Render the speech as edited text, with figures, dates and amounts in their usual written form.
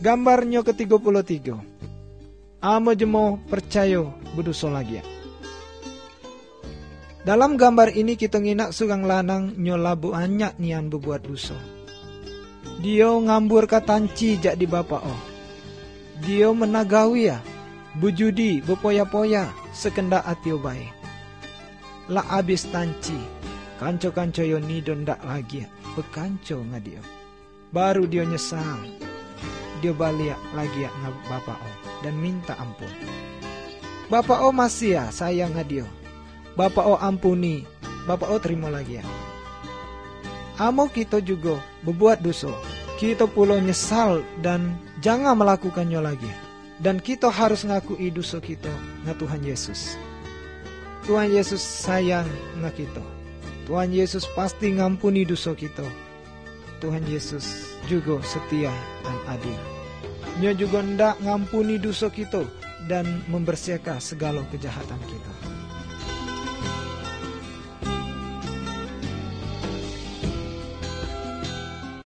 Gambarnya ke-33. Amo jemo percayo buduso lagi ya. Dalam gambar ini kita nginak sugang lanang nyolabu anyak nian berbuat dosa. Dia ngambur katanci jak di bapa o. Dia menagawi ya, bujudi, bepoya-poya, sekendak atio bae. La abis tanci, kanco-kanco yo nido ndak lagi ya, bekanco ngadio. Baru dia nyesal, dia balik lagi ya ngab bapa o dan minta ampun. Bapa o masih ya sayang ngadio. Bapa o ampuni, bapa o terima lagi ya. Amo kita juga berbuat dosa. Kita pula nyesal dan jangan melakukannya lagi. Dan kita harus ngakui dosa kita na Tuhan Yesus. Tuhan Yesus sayang na kita. Tuhan Yesus pasti ngampuni dosa kita. Tuhan Yesus juga setia dan adil. Dia juga ndak ngampuni dosa kita dan membersihkan segala kejahatan kita.